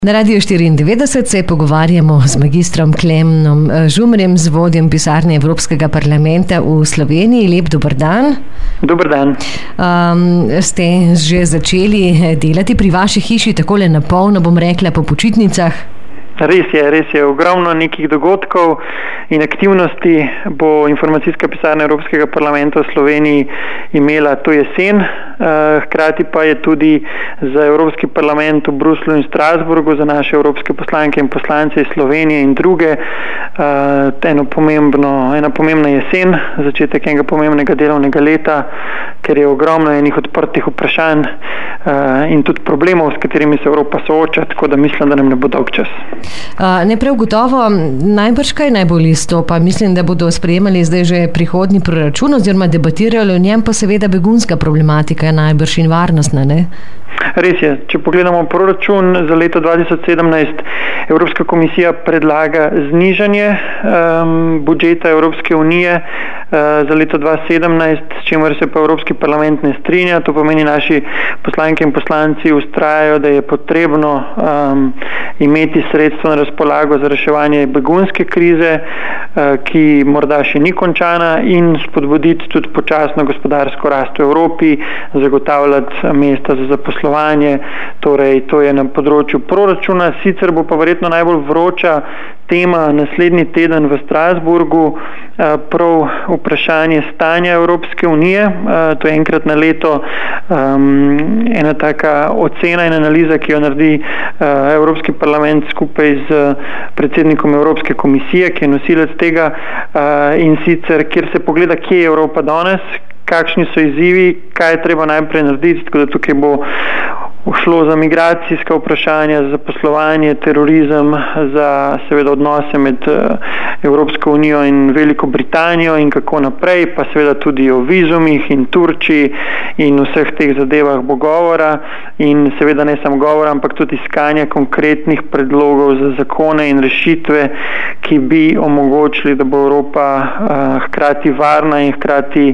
Na Radiu 94 se pogovarjamo z magistrom Klemenom Žumerjem, z vodjem pisarne Evropskega parlamenta v Sloveniji. Lep dober dan. Dober dan. Ste že začeli delati pri vaši hiši takole na polno, bom rekla, po počitnicah? Res je. Ogromno nekih dogodkov in aktivnosti bo informacijska pisarna Evropskega parlamenta v Sloveniji imela to jesen. Hkrati pa je tudi za Evropski parlament v Bruslju in Strasburgu, za naše evropske poslanke in poslance iz Slovenije in druge, ena pomembna jesen, začetek enega pomembnega delovnega leta, ker je ogromno enih odprtih vprašanj in tudi problemov, s katerimi se Evropa sooča, tako da mislim, da nam ne bo dolg čas. Ne prav gotovo, najbrž kaj najbolj izstopa. Mislim, da bodo sprejemali zdaj že prihodnji proračun oziroma debatirali o njem, pa seveda begunska problematika je najbrž in varnostna, ne? Res je. Če pogledamo proračun za leto 2017, Evropska komisija predlaga znižanje budžeta Evropske unije za leto 2017, s čimer se pa Evropski parlament ne strinja. To pomeni, naši poslanke in poslanci vztrajajo, da je potrebno imeti sredstvo na razpolago za reševanje begunske krize, ki morda še ni končana, in spodbuditi tudi počasno gospodarsko rast v Evropi, zagotavljati mesta za zaposlovanje. Torej, to je na področju proračuna. Sicer bo pa verjetno najbolj vroča tema naslednji teden v Strasburgu prav vprašanje stanja Evropske unije. To je enkrat na leto ena taka ocena in analiza, ki jo naredi Evropski parlament skupaj z predsednikom Evropske komisije, ki je nosilec tega, in sicer kjer se pogleda, kje je Evropa danes, kakšni so izzivi, kaj je treba najprej narediti, tako da tukaj bo šlo za migracijska vprašanja, za zaposlovanje, terorizem, za seveda odnose med Evropsko unijo in Veliko Britanijo in kako naprej, pa seveda tudi o vizumih in Turčiji in vseh teh zadevah bo govora, in seveda ne samo govora, ampak tudi iskanje konkretnih predlogov za zakone in rešitve, ki bi omogočili, da bo Evropa hkrati varna in hkrati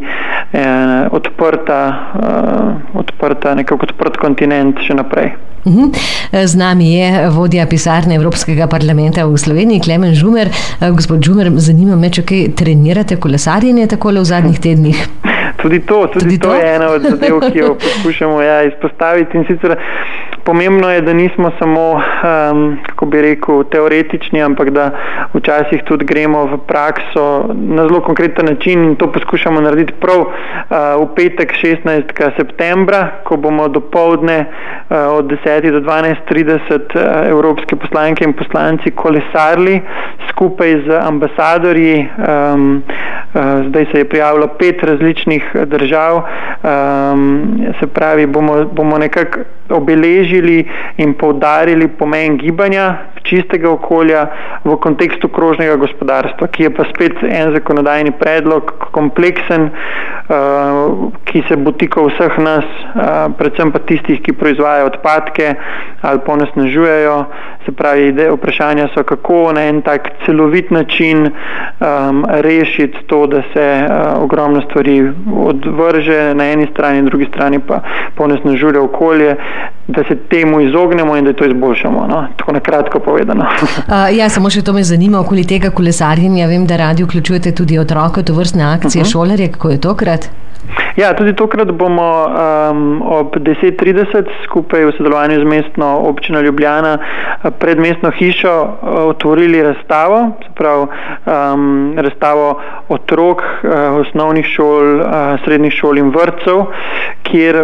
odprta, nekako odprt kontinent še naprej. Z nami je vodja pisarne Evropskega parlamenta v Sloveniji, Klemen Žumer. Gospod Žumer, zanima me, če kaj trenirate kolesarjenje takole v zadnjih tednih? Tudi to je ena od zadev, ki jo poskušamo izpostaviti, in sicer pomembno je, da nismo samo, kako bi rekel, teoretični, ampak da včasih tudi gremo v prakso na zelo konkreten način, in to poskušamo narediti prav v petek 16. septembra, ko bomo dopoldne od 10 do 12:30 evropske poslanke in poslanci kolesarili skupaj z ambasadorji. Zdaj se je prijavilo 5 različnih držav, se pravi, bomo nekako obeležili in poudarili pomen gibanja, čistega okolja v kontekstu krožnega gospodarstva, ki je pa spet en zakonodajni predlog, kompleksen, ki se dotika vseh nas, predvsem pa tistih, ki proizvajajo odpadke ali pa onesnažujejo. Se pravi, vprašanja so, kako na en tak celovit način rešiti to, da se ogromno stvari odvrže na eni strani, na drugi strani pa onesnažuje okolje, da se temu izognemo in da to izboljšamo. No? Tako na kratko povedano. Samo še to me zanima okoli tega kolesarjenja. Vem, da radi vključujete tudi otroke, tovrstne akcije, šolarje. Kako je tokrat? Ja, tudi tokrat bomo ob 10:30 skupaj v sodelovanju z mestno občino Ljubljana pred mestno hišo otvorili razstavo, se pravi razstavo otrok osnovnih šol, srednjih šol in vrtcev, kjer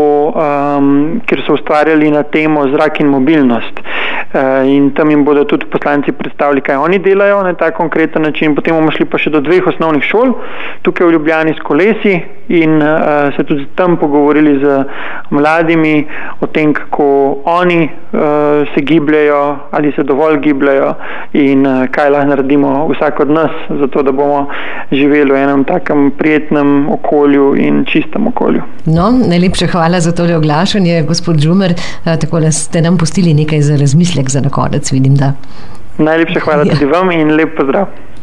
so ustvarjali na temo zrak in mobilnost. In tam jim bodo tudi poslanci predstavili, kaj oni delajo na ta konkreten način. Potem bomo šli pa še do 2 osnovnih šol, tukaj v Ljubljani s kolesi, in se tudi tam pogovorili z mladimi o tem, kako oni se gibljajo, ali se dovolj gibljajo in kaj lahko naredimo vsak od nas, zato da bomo živeli v enem takem prijetnem okolju in čistem okolju. No, najlepša hvala za tole oglašanje, gospod Žumer. Takole ste nam pustili nekaj za razmislek za na konec, vidim, da. Najlepša hvala tudi vam in lep pozdrav.